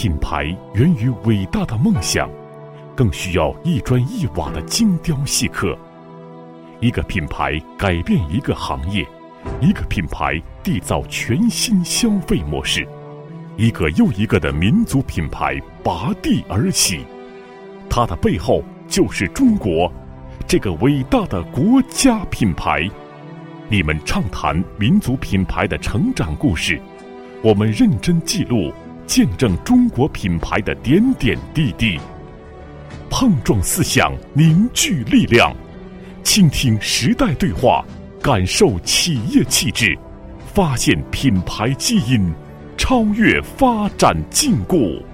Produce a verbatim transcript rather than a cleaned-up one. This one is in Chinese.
品牌源于伟大的梦想，更需要一砖一瓦的精雕细刻。一个品牌改变一个行业，一个品牌缔造全新消费模式，一个又一个的民族品牌拔地而起。它的背后就是中国，这个伟大的国家品牌。你们畅谈民族品牌的成长故事，我们认真记录，见证中国品牌的点点滴滴。碰撞思想，凝聚力量，倾听时代对话，感受企业气质，发现品牌基因，超越发展禁锢。